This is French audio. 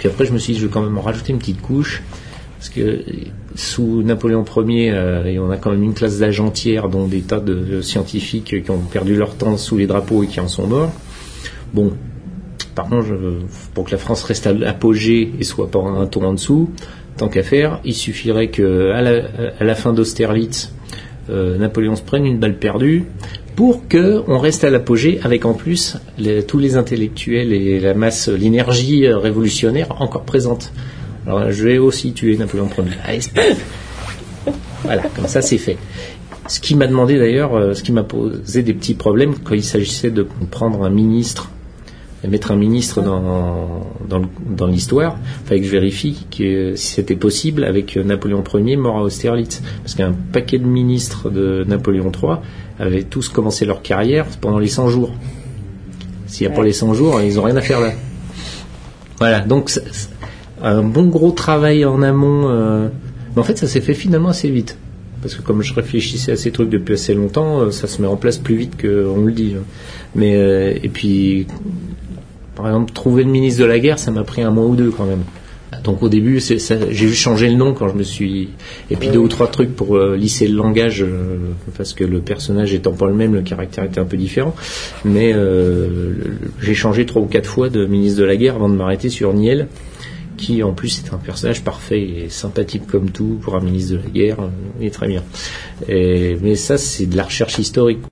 Puis après, je me suis dit, je vais quand même en rajouter une petite couche, parce que sous Napoléon Ier, on a quand même une classe d'agentières, dont des tas de scientifiques qui ont perdu leur temps sous les drapeaux et qui en sont morts. Bon, par contre, pour que la France reste à l'apogée et soit pas un ton en dessous, tant qu'à faire, il suffirait que à la fin d'Austerlitz, Napoléon se prenne une balle perdue pour qu'on reste à l'apogée avec en plus tous les intellectuels et la masse, l'énergie révolutionnaire encore présente. Alors je vais aussi tuer Napoléon Ier. Allez, voilà, comme ça c'est fait. Ce qui m'a demandé d'ailleurs, ce qui m'a posé des petits problèmes quand il s'agissait de prendre un ministre et mettre un ministre dans l'histoire, il fallait que je vérifie si c'était possible avec Napoléon Ier mort à Austerlitz. Parce qu'un paquet de ministres de Napoléon III avaient tous commencé leur carrière pendant les 100 jours. S'il n'y a pas les 100 jours, ils n'ont rien à faire là. Voilà, donc un bon gros travail en amont. Mais en fait, ça s'est fait finalement assez vite. Parce que comme je réfléchissais à ces trucs depuis assez longtemps, ça se met en place plus vite qu'on le dit. Mais, et puis, par exemple, trouver le ministre de la guerre, ça m'a pris un mois ou deux quand même. Donc au début, j'ai vu changer le nom quand je me suis... Et puis 2 ou 3 trucs pour lisser le langage, parce que le personnage étant pas le même, le caractère était un peu différent. Mais j'ai changé 3 ou 4 fois de ministre de la guerre avant de m'arrêter sur Niel, qui en plus est un personnage parfait et sympathique comme tout pour un ministre de la guerre, il est très bien. Mais ça, c'est de la recherche historique.